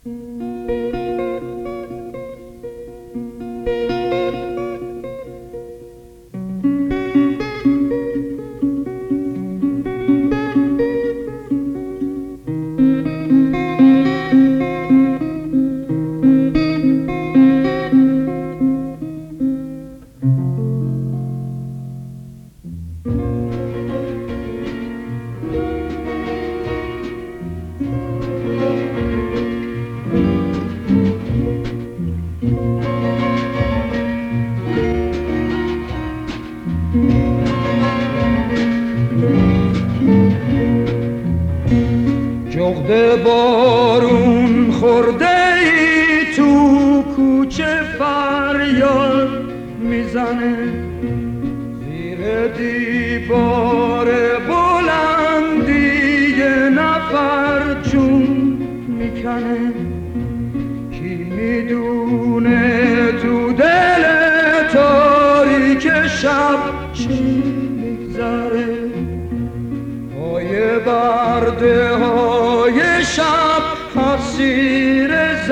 جغد بارون خورده ای تو کوچه فریاد میزنه، زیر دیوار بلندی یه نفر جون میکنه. کی میدونه تو دل تاریک شب چی میگذره؟ پای برده های شب اسیر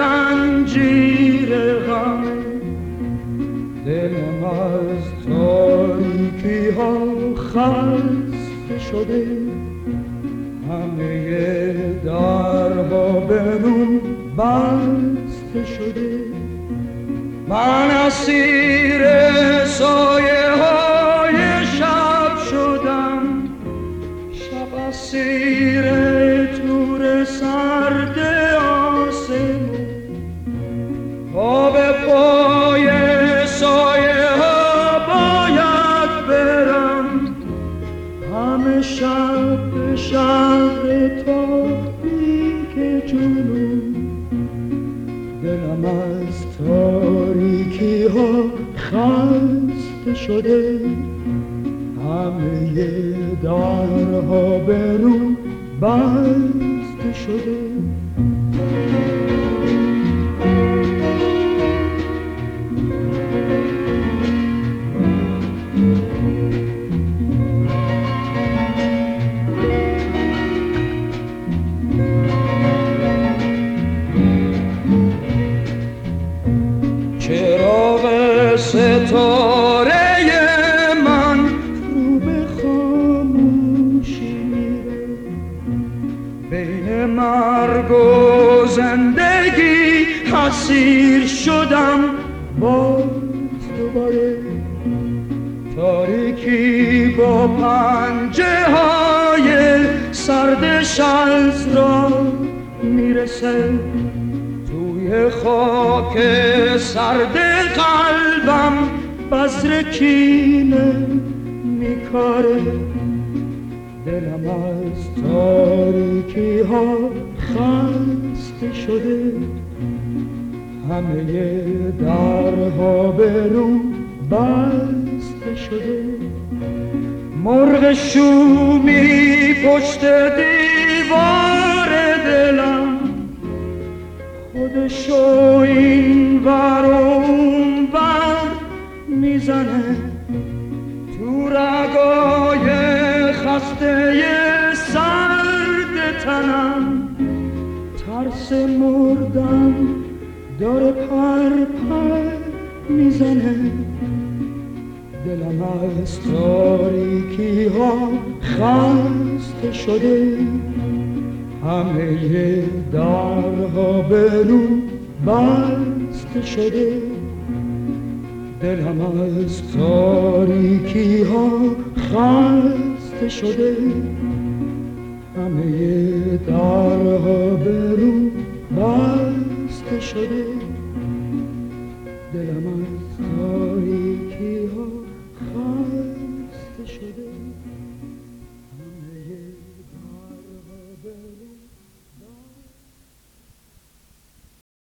زنجیر غم، دلم از تاریکی ها خسته شده، همه درها به روم بسته شده. من اسیر سایه های شب شدم، شب اسیر تور سرد آسمون، پا به پای سایه ها باید برم، همه شب به شهر تاریک جنون. دلم از تاریکی ها خسته شده، همه درها به رو بسته شده. چراغ ستاره من رو به خاموشی میره، بین مرگ و زندگی اسیر شدم باز دوباره. تاریکی با پنجه های سردش از راه میرسه، توی خاک سرد قلبم بذر کینه میکاره. دلم از تاریکی ها خسته شده، همه درها به رو بسته شده. مرغ شومی پشت دیوار دلم، خودشو این ور و اون ور میزنه، تو رگای خسته سرد تنم ترس مردن داره پر پر میزنه. دلم از تاریکی ها خسته شده، همه درها به رو بسته شده. دلم از تاریکی ها خسته شده، همه درها به رو بسته شده. دلم